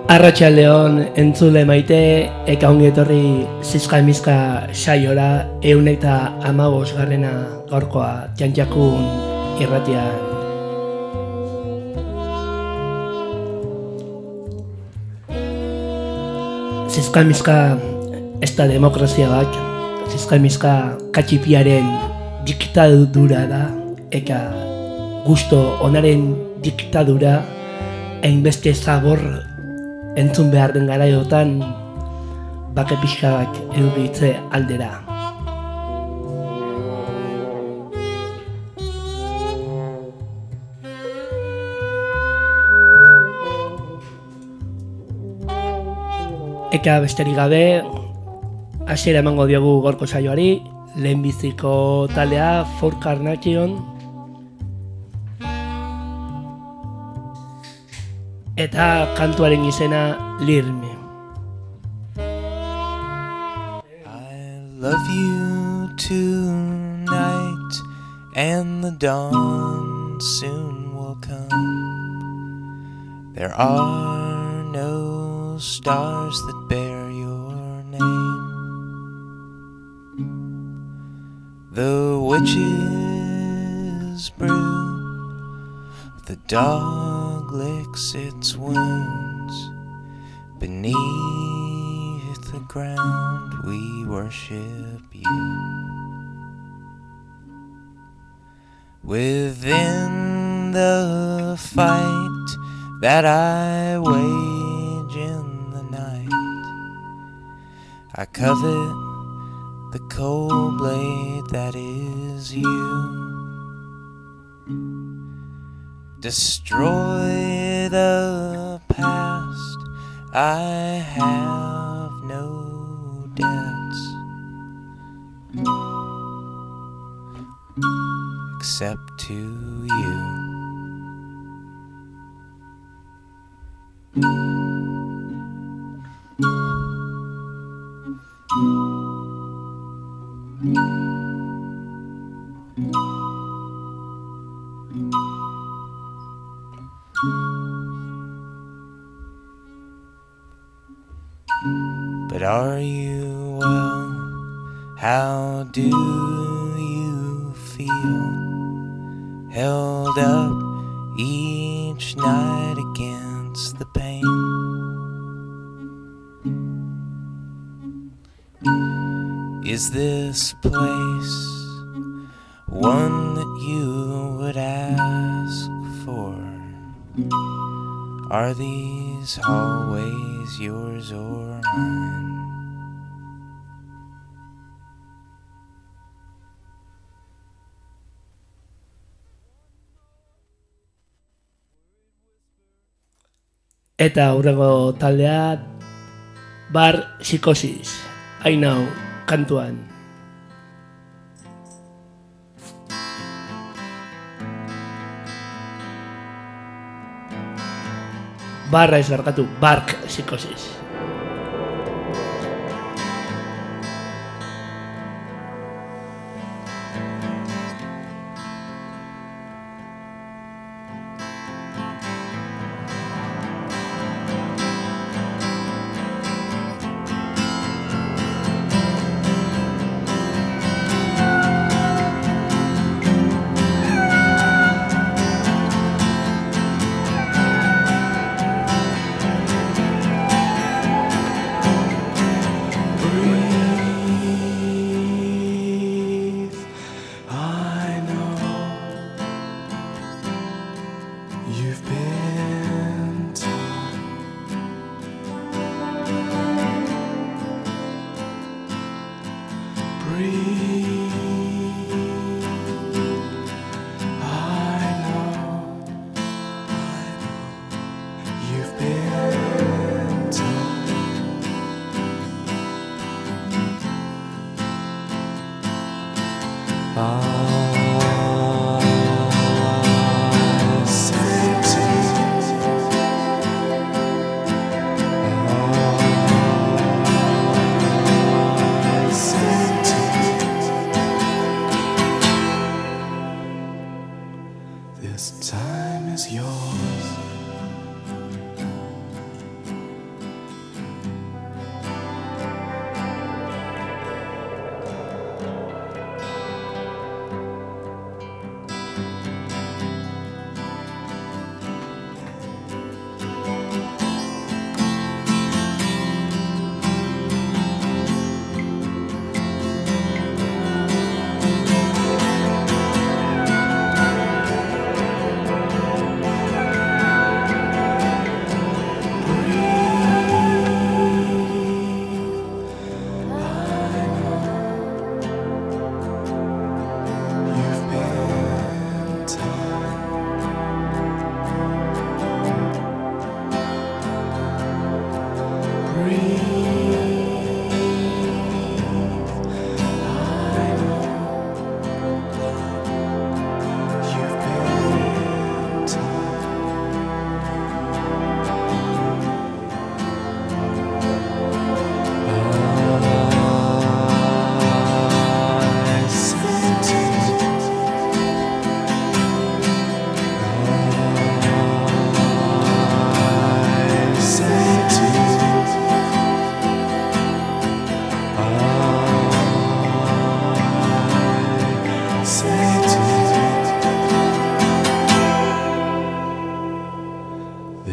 Arratsaldeon entzule maite, eka ongi etorri zizka emizka saiora 115. Gaurkoa Txantxakun irratian. Zizka emizka ez da demokrazia bat, zizka emizka katxipiaren diktadura da, eka gusto onaren diktadura, hainbeste zabor entzun behar den garaiotan bake pixkak edukitze aldera. Eka besterik gabe, hasiera emango diogu gorko saioari, lehenbiziko taldea For Carnation, eta kantuaren izena Lirme. I love you tonight, and the dawn soon will come. There are no stars that bear your name. The witches brew, the dog licks its wounds. Beneath the ground we worship you. Within the fight that I wage in the night, I covet the cold blade that is you. Destroy the past, I have no debts except to you. But are you well? How do you feel? Held up each night against the pain. Is this place one that you would ask for? Are these hallways yours or mine? Eta hurrengo taldea Bar Psikosis, I Know kantuan. Barra ez barkatu, Bark Psikosis.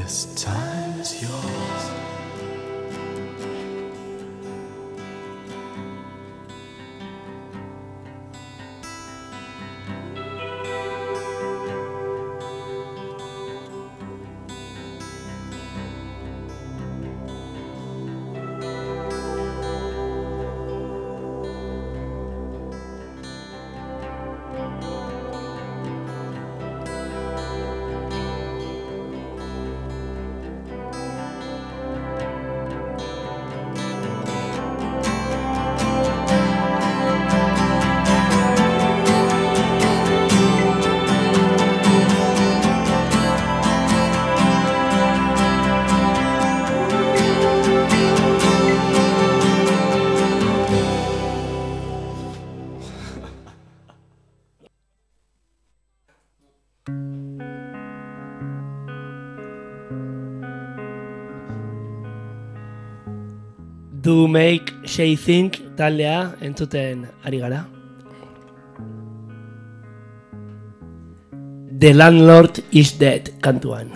This time's yours. Do Make Shay Think taldea entzuten ari gara. The Landlord is Dead kantuan.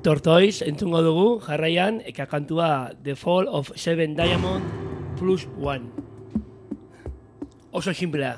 Tortoise entzungo dugu, jarraian, eka kantua The Fall of Seven Diamond Plus One. Oso simplea.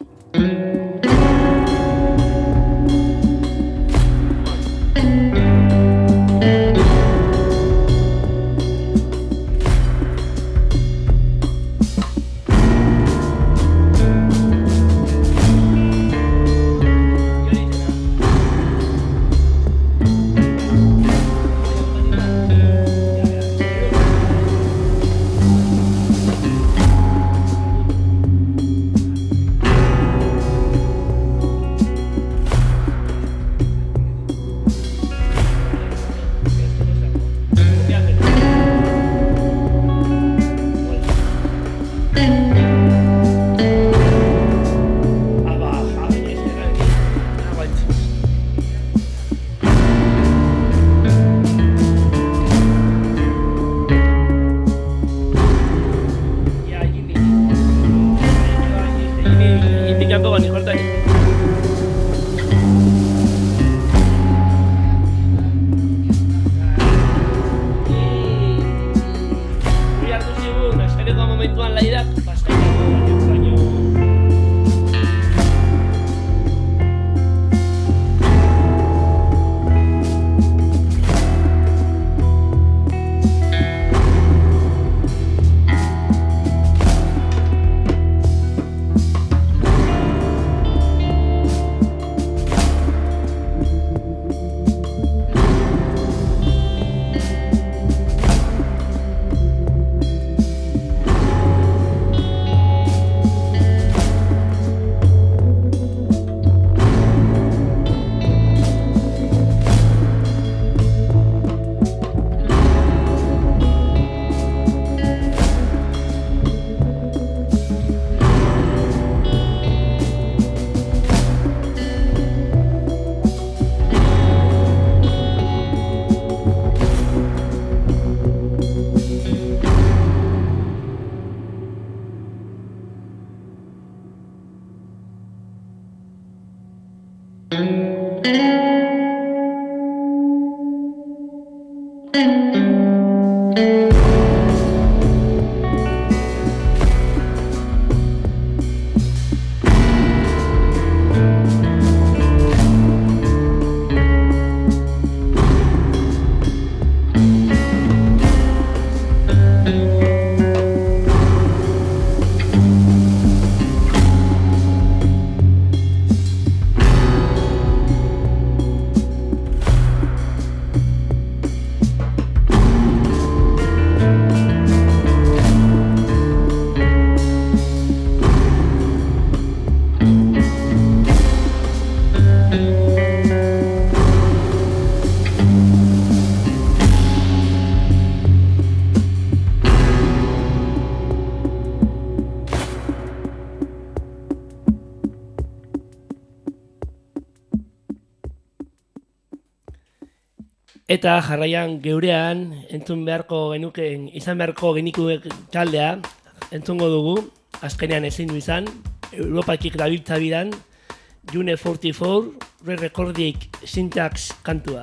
Eta jarraian geurean entzun beharko genukeen, izan beharko genikuek taldea entzungo dugu, azkenean ezin du izan, Europakik dabiltza bidan, June 44, re-rekordik Syntax kantua.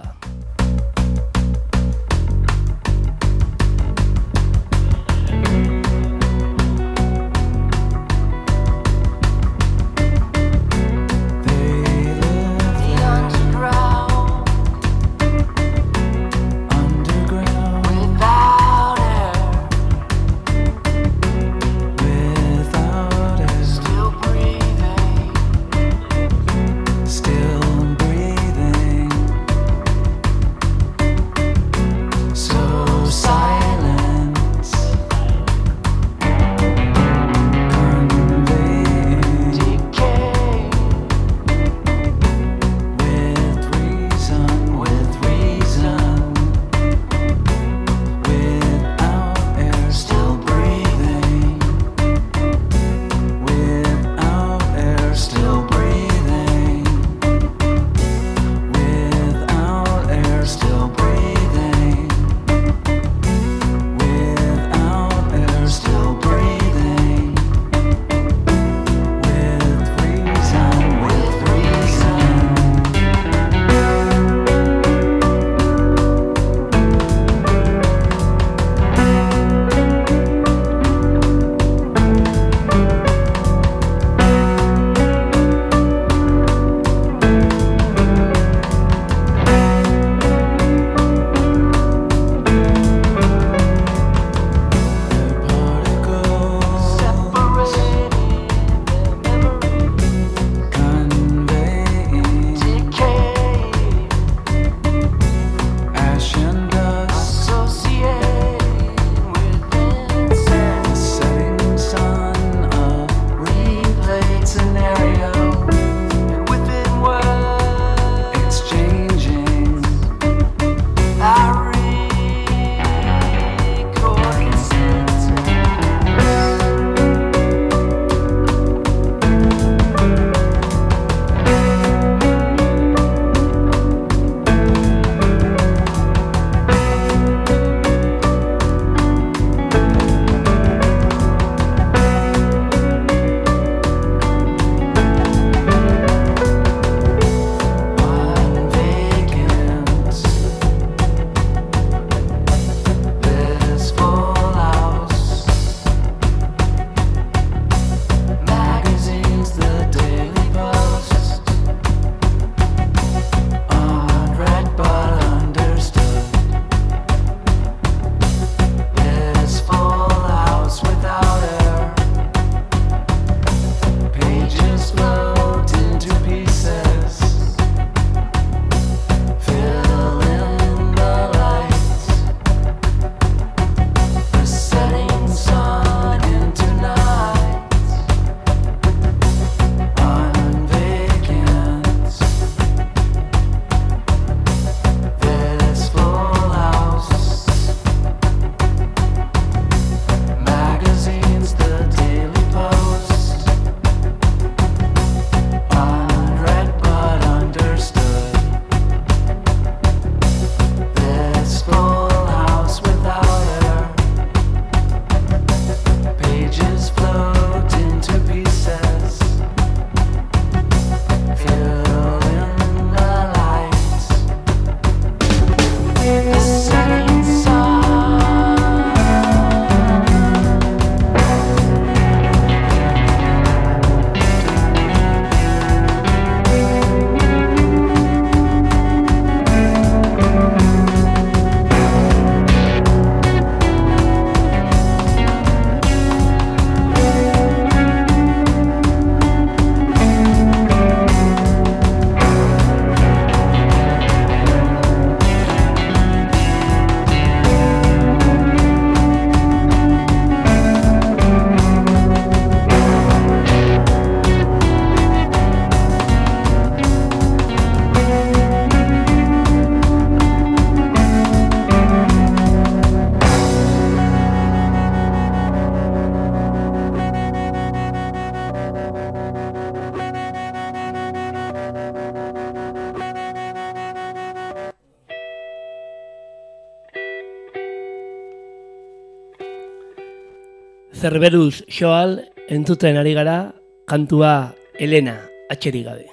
Still breathing. Cerberus Shoal entzuten ari gara, kantua Elena, atxerik gabe.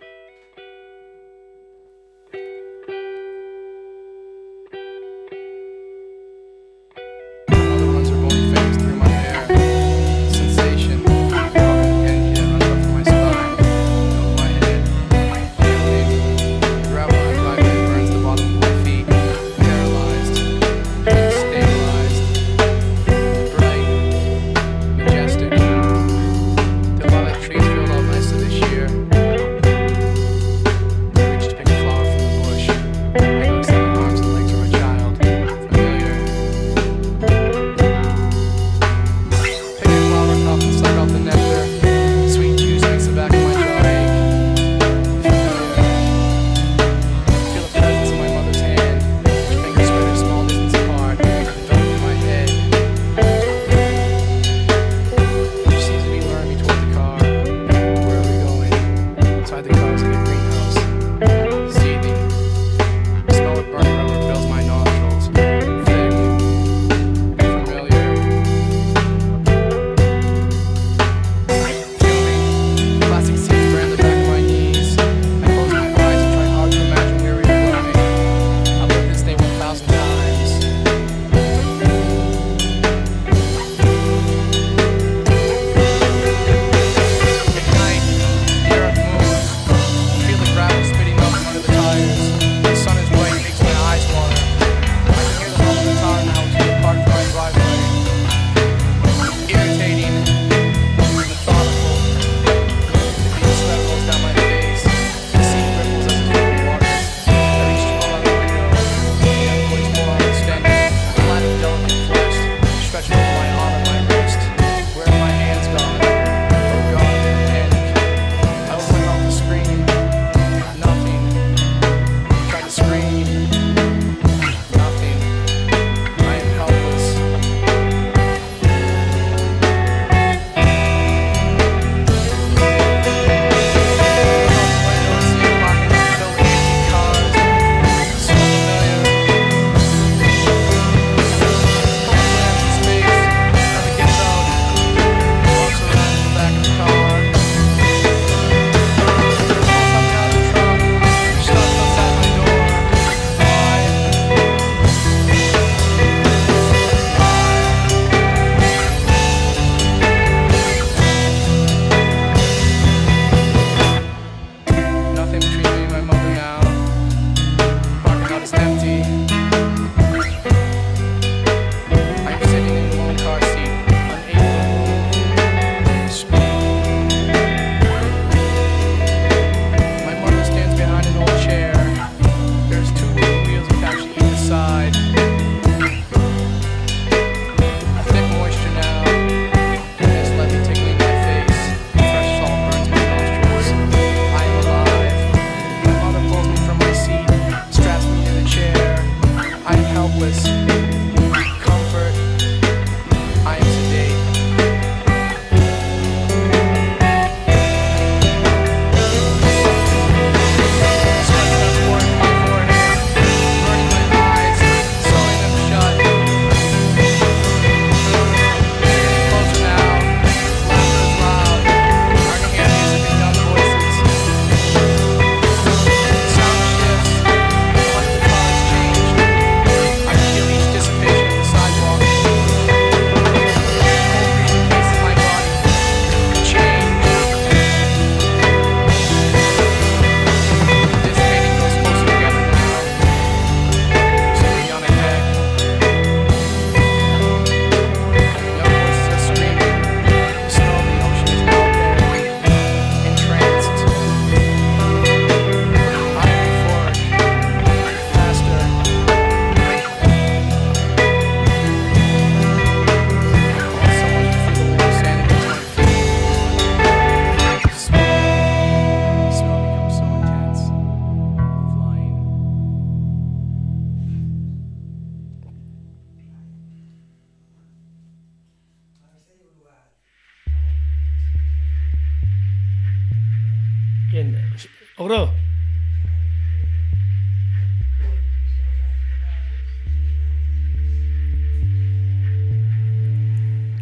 Ogro.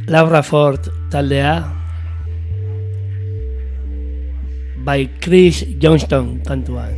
Laura Ford taldea, by Chris Johnston kantuan.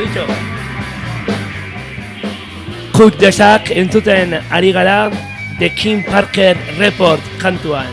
Kaixo. Kuk desak entzuten ari gara The Kim Parker Report kantuan.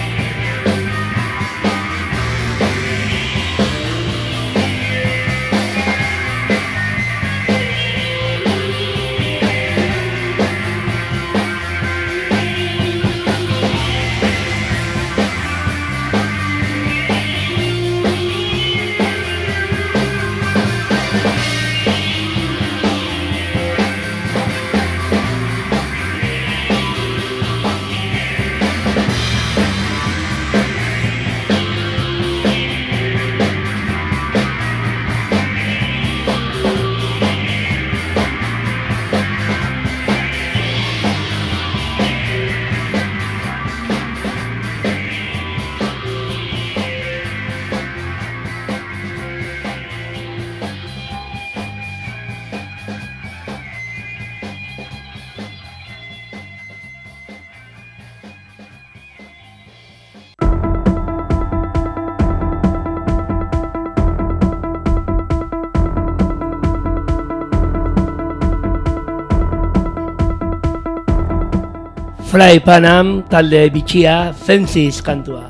Fly Panam talde bitxia Fences kantua.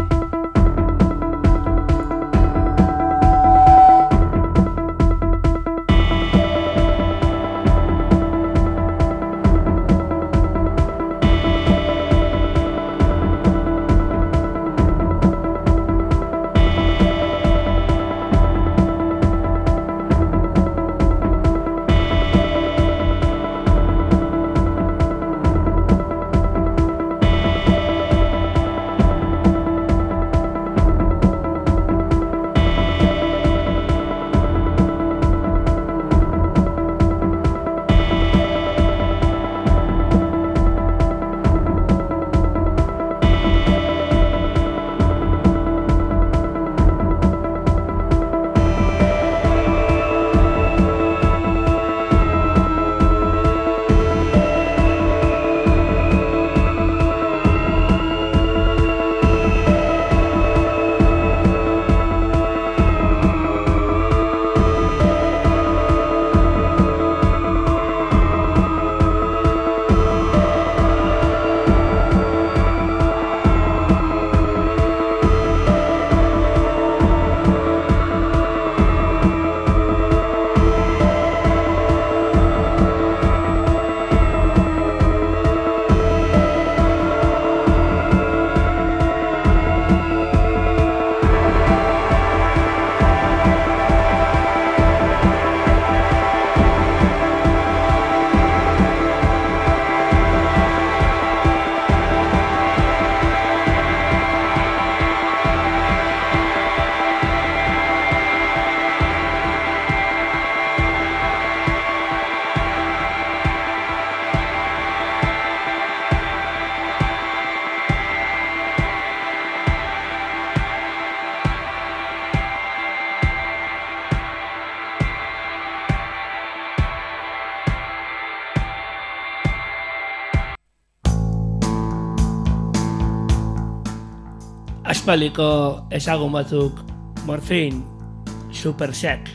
Aspaldiko ezagun batzuk Morphine, Super Sex.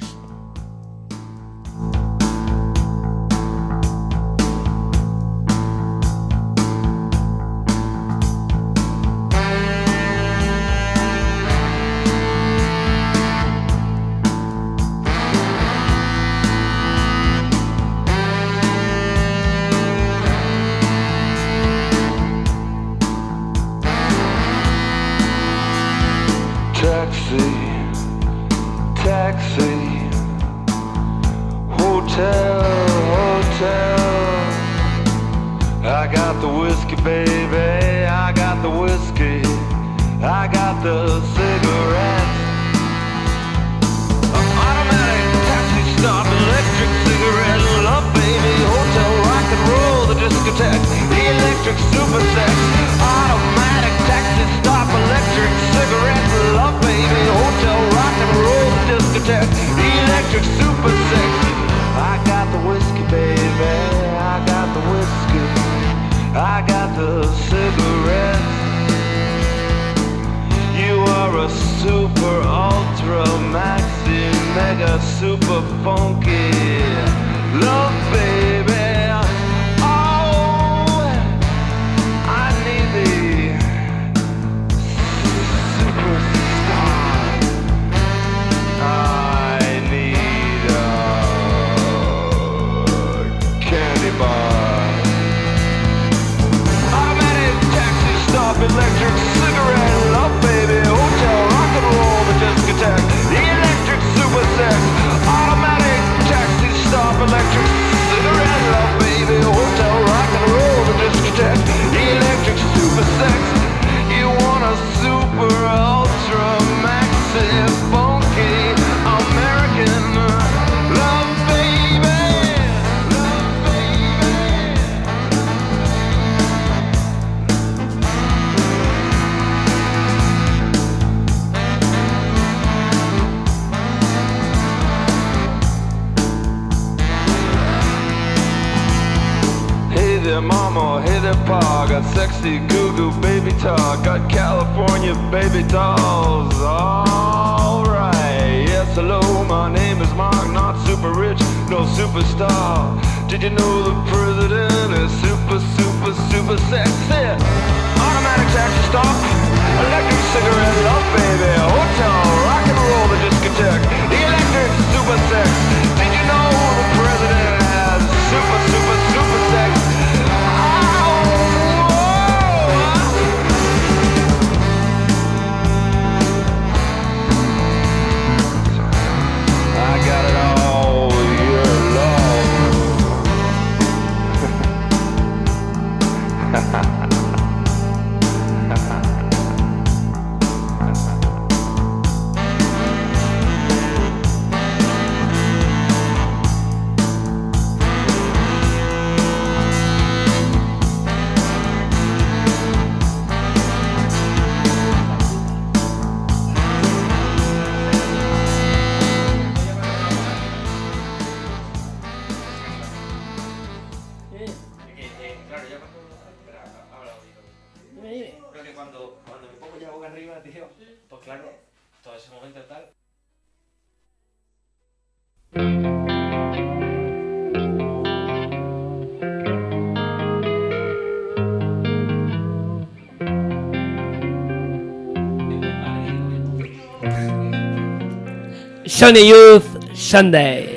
Super ultra maxi mega super funky love, baby. Oh, I need the superstar. I need a candy bar. Automatic taxi stop, electric cigarette, love, baby. Hotel, rock and roll, the discotheque, the electric super sex. Automatic taxi stop, electric cigarette, love, baby. Hotel, rock and roll, the discotheque, the electric super sex. You want a super ultra maxi funky American love, baby. Love, baby. Hey there mama, hey there pa, got sexy goo-goo baby talk, got California baby dolls, alright. Yes, hello, my name is Mark, not super rich, no superstar. Did you know the president is super, super, super sexy? Automatic taxi stop, electric cigarette love, baby. Hotel, rock and roll, the discotheque, the electric super sex. Did you know the president has super, super, super sex? I got it all year long. Claro, ya cuando... Espera, habla ahorita. Dime. Creo que cuando me pongo ya boca arriba, tío, pues claro, todo ese momento tal... Sunny Youth Sunday.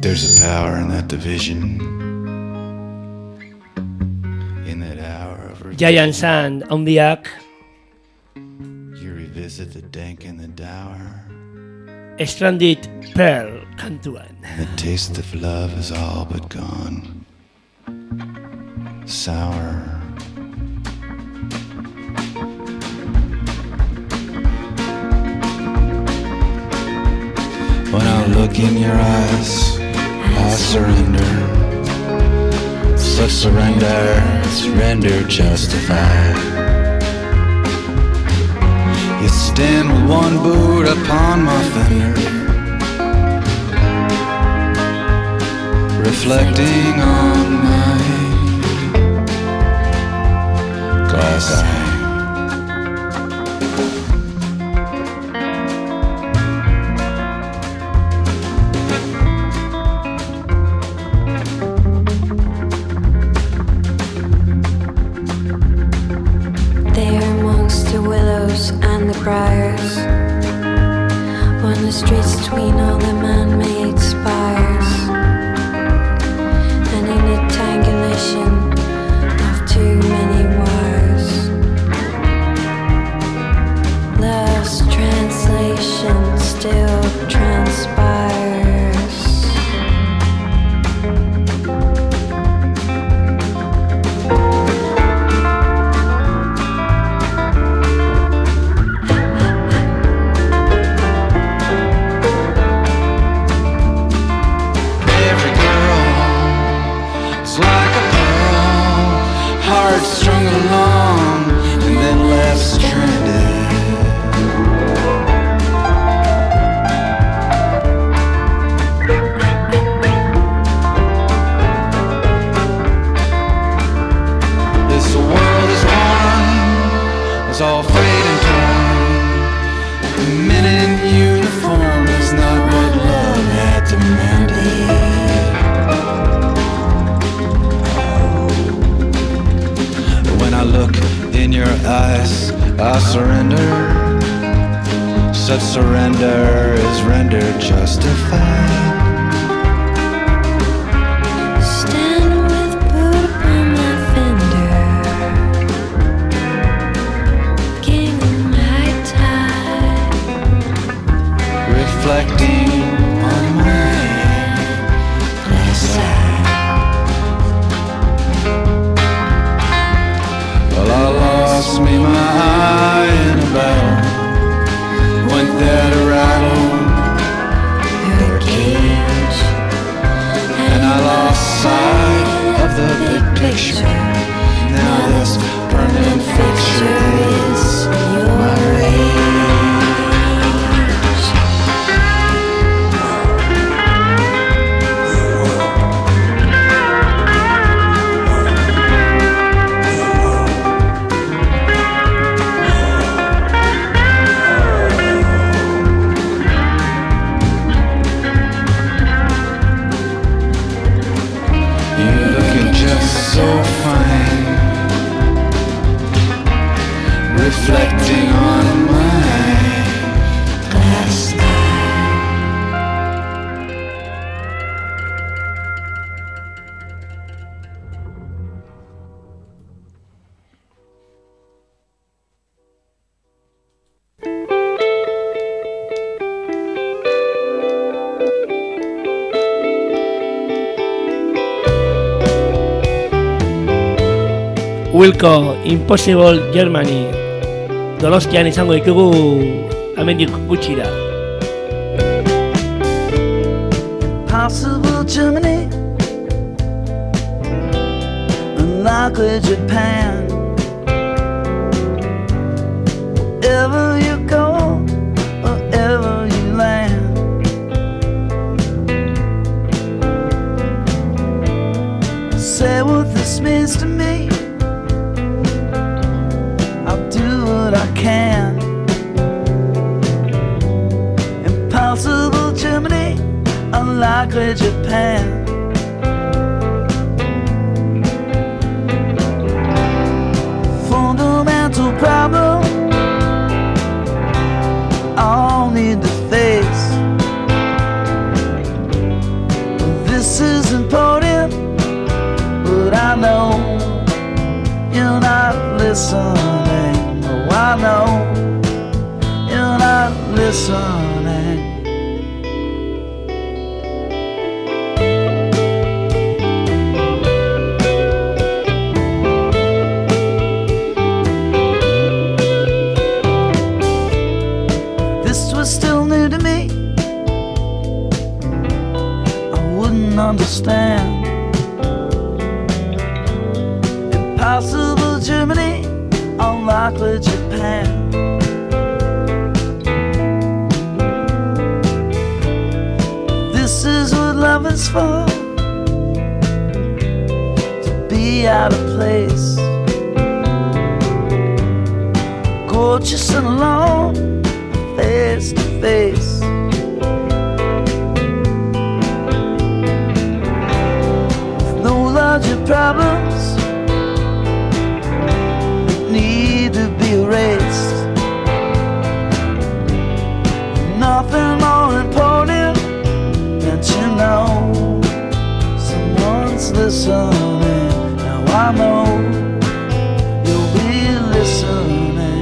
there's a power in that division. In that hour of Giant Sand handiak you revisit the dank and the dour. Stranded Pearl kantuan. The taste of love is all but gone. Sour. When I look in your eyes, I surrender. Such surrender is rendered justified. You stand with one boot upon my fender, reflecting on my glass eye. Briars on the streets between all the man-made spires, and in a tangulation of too many wires, love's translation still transpires. Strung along and then left stranded. This world is worn, it's all frayed and torn. The men in uniform is not what love had demanded. When I look in your eyes, I surrender. Such surrender is rendered justified. Stand with boot upon my fender, king high tide, reflecting on my glass eye. Well, I lost me my eye in a battle. Went there to rattle her cage, and I lost sight of the big picture. Now this permanent fixture is your rage. So fine, reflecting on my glass eye. Wilco Impossible Germany Donostian izango ditugu hemendik gutxira. Impossible Germany, unlikely Japan. Wherever you go, wherever you land, say what this means to me. I'll do what I can. Impossible Germany, unlikely Japan. Fundamental problem, all need to face. listening. Oh, I know you're not listening. This was still new to me. I wouldn't understand. Impossible Germany, unlikely Japan. This is what love is for, to be out of place, gorgeous and alone, face to face. With no larger problems need to be erased. Nothing more important than to know someone's listening. Now I know you'll be listening.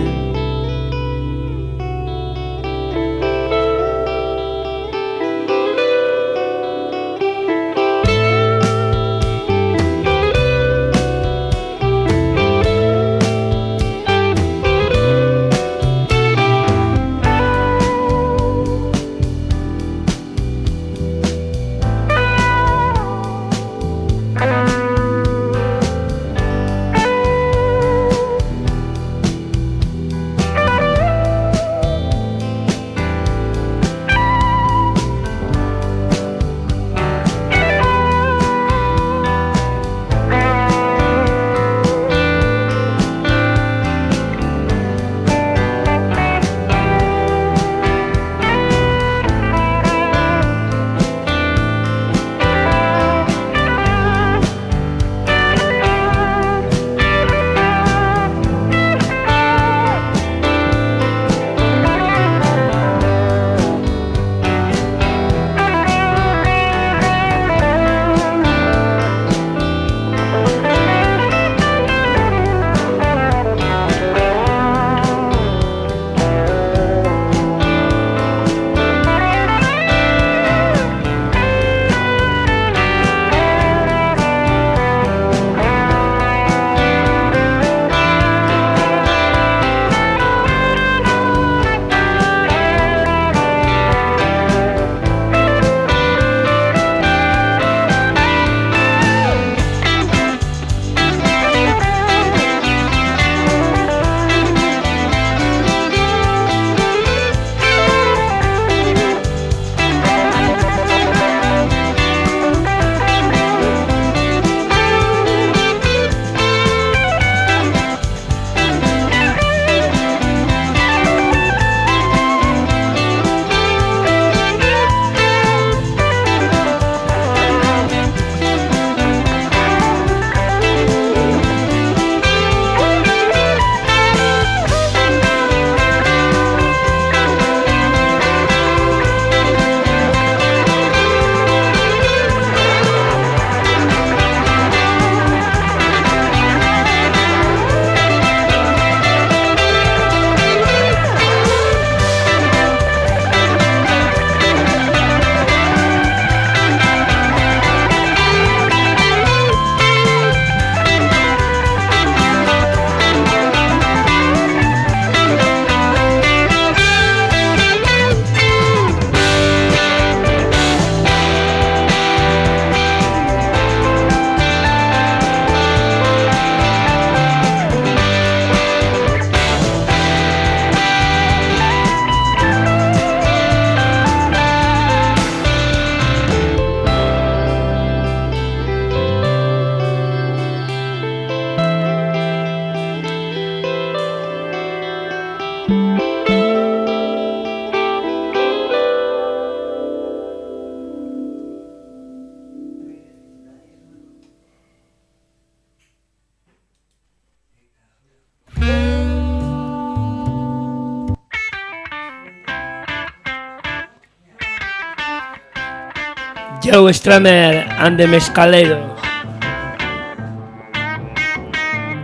Joe Strummer and the Mescalero.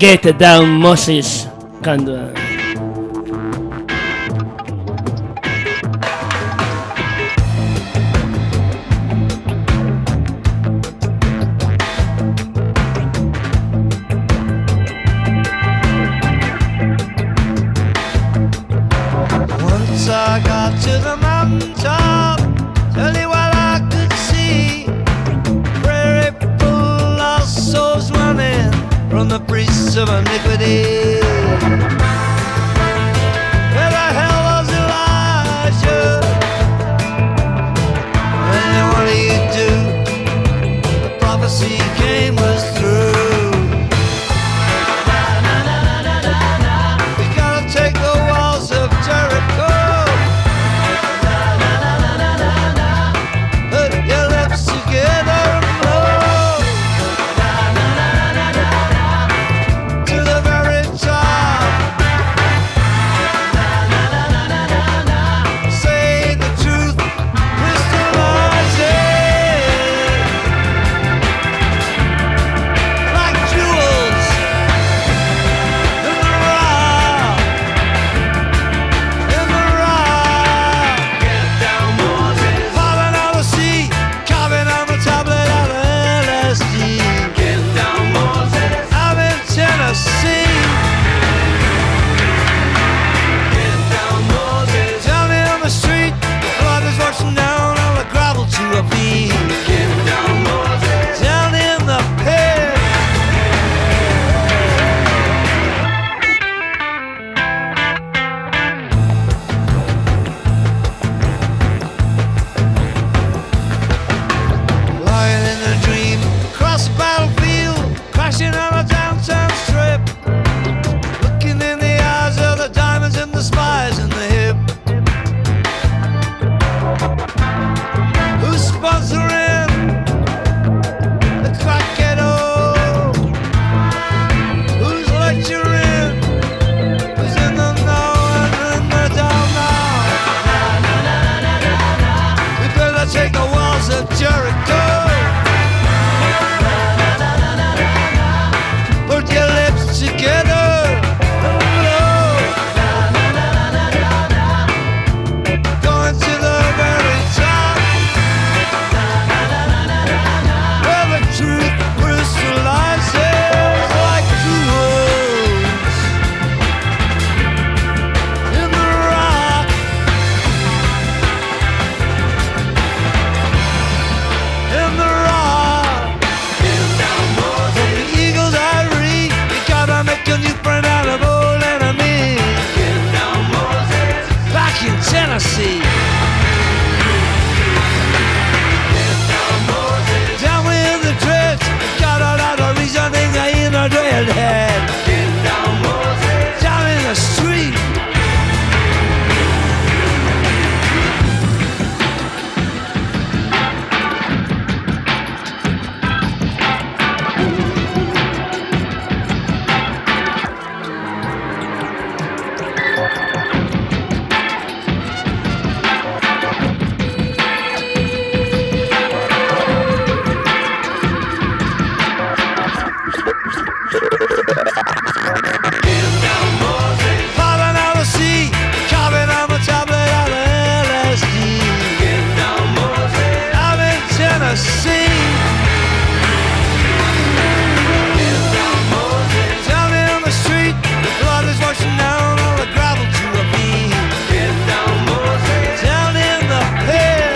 Get Down Moses kantua. Once I got to the mountaintop, tell you what I could see. Prairie full of souls running from the priests of iniquity. Where the hell was Elijah? And what do you do? The prophecy came was through. We gotta take the walls of Jericho. Put your lips together and blow to the very top. Say the truth, crystallize it like jewels in the rock. In the rock, get down, Moses. Falling out the sea, carving on the tablet of LSD. Get down, Moses. I'm in Tennessee. Get down, Moses. Down in the street, blood is rushing down on the gravel to a beat. Get down, Moses. Down in the pit. Lying in a dream, across the battlefield, crashing on a downtown strip. Looking in the eyes of the diamonds and the spies in the hip. Who's sponsoring the crack ghetto? Who's lecturing? Who's in the know and in the don't know? We better take the walls of Jericho. Put your lips together and blow. Going to the very top, where the truth crystallizes like jewels in the rock. In the rock. From the eagle's ivory, you gotta make a new friend out of old enemies. Back in Tennessee. Down with the drift, got a lot of reasoning in a dreadhead. Down in the street. Falling out the sea, carving on the tablet of LSD. I'm in Tennessee. Down in the street, the blood is rushing down on the gravel to a beat. Down in the pit.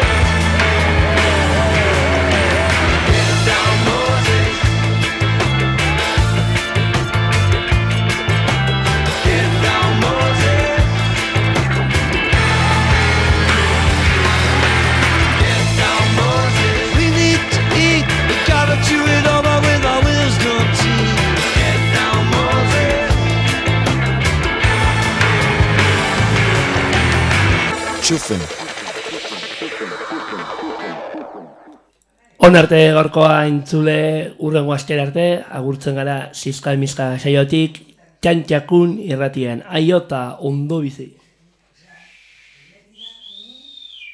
We need to eat, we gotta chew it over with our wisdom teeth. Chufen. Onarte gaurkoa entzule urrengo astera arte, agurtzen gara Zizka Emizka saiotik, Txantxakun irratian, aiota ondo bizi.